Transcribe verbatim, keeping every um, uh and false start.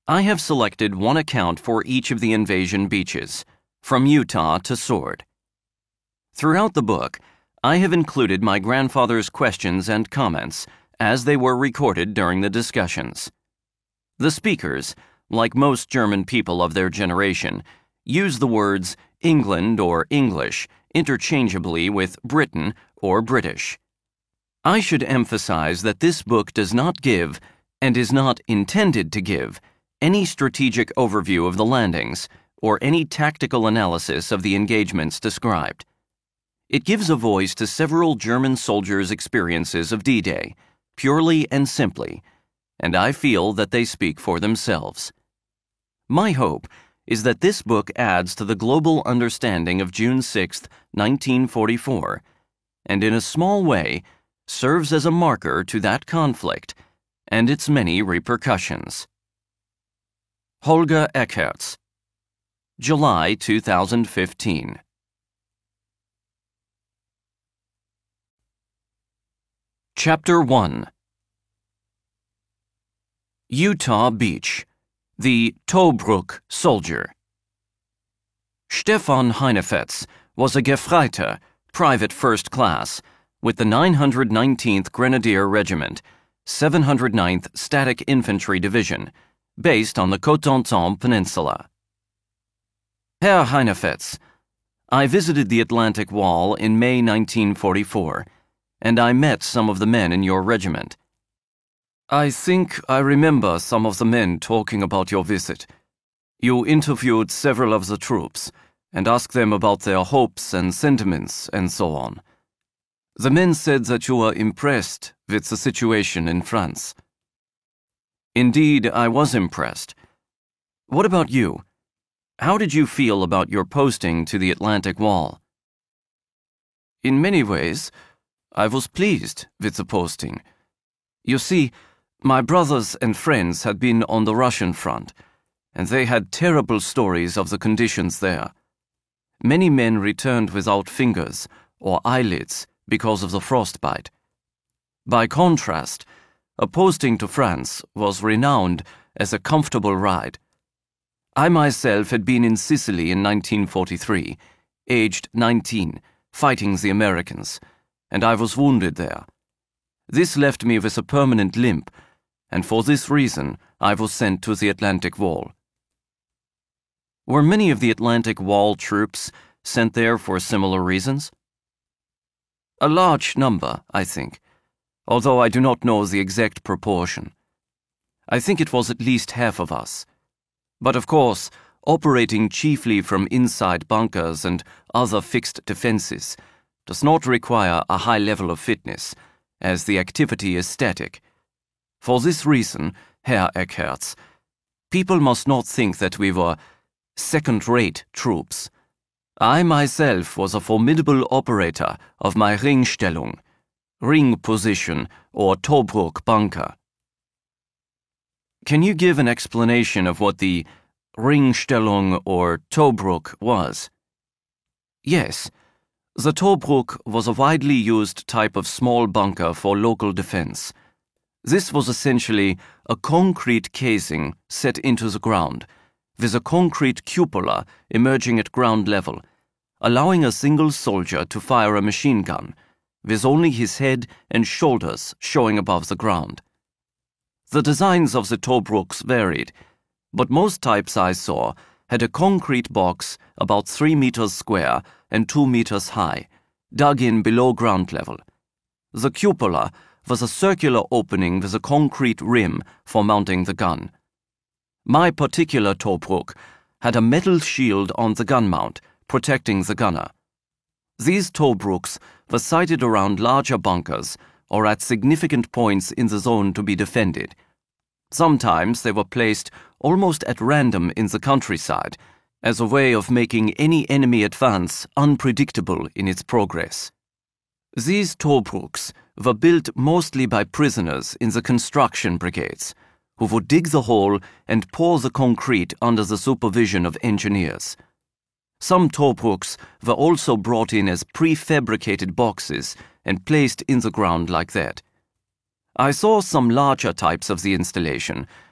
I have selected one account for each of the invasion beaches, from Utah to Sword. Throughout the book, I have included my grandfather's questions and comments as they were recorded during the discussions. The speakers, like most German people of their generation, use the words England or English interchangeably with Britain or British. I should emphasize that this book does not give, and is not intended to give, any strategic overview of the landings or any tactical analysis of the engagements described. It gives a voice to several German soldiers' experiences of D-Day, purely and simply, and I feel that they speak for themselves. My hope is that this book adds to the global understanding of June sixth, nineteen forty-four, and in a small way serves as a marker to that conflict and its many repercussions. Holger Eckertz, July two thousand fifteen. Chapter one. Utah Beach, the Tobruk soldier. Stefan Heinefetz was a Gefreiter, private first class, with the nine hundred nineteenth Grenadier Regiment, seven hundred ninth Static Infantry Division, based on the Cotentin Peninsula. Herr Heinefetz, I visited the Atlantic Wall in May nineteen forty-four, and I met some of the men in your regiment. I think I remember some of the men talking about your visit. You interviewed several of the troops and asked them about their hopes and sentiments and so on. The men said that you were impressed with the situation in France. Indeed, I was impressed. What about you? How did you feel about your posting to the Atlantic Wall? In many ways, I was pleased with the posting. You see, my brothers and friends had been on the Russian front, and they had terrible stories of the conditions there. Many men returned without fingers or eyelids because of the frostbite. By contrast, a posting to France was renowned as a comfortable ride. I myself had been in Sicily in nineteen forty-three, aged nineteen, fighting the Americans, and I was wounded there. This left me with a permanent limp, and for this reason I was sent to the Atlantic Wall. Were many of the Atlantic Wall troops sent there for similar reasons? A large number, I think, although I do not know the exact proportion. I think it was at least half of us. But of course, operating chiefly from inside bunkers and other fixed defenses does not require a high level of fitness, as the activity is static. For this reason, Herr Eckertz, people must not think that we were second-rate troops. I myself was a formidable operator of my Ringstellung, ring position, or Tobruk bunker. Can you give an explanation of what the Ringstellung or Tobruk was? Yes, the Tobruk was a widely used type of small bunker for local defense. This was essentially a concrete casing set into the ground, with a concrete cupola emerging at ground level, allowing a single soldier to fire a machine gun, with only his head and shoulders showing above the ground. The designs of the Tobruks varied, but most types I saw had a concrete box about three meters square and two meters high, dug in below ground level. The cupola was a circular opening with a concrete rim for mounting the gun. My particular Tobruk had a metal shield on the gun mount, protecting the gunner. These Tobruks were sited around larger bunkers or at significant points in the zone to be defended. Sometimes they were placed almost at random in the countryside, as a way of making any enemy advance unpredictable in its progress. These Tobruks were built mostly by prisoners in the construction brigades, who would dig the hole and pour the concrete under the supervision of engineers. Some Tobruks were also brought in as prefabricated boxes and placed in the ground like that. I saw some larger types of the installation,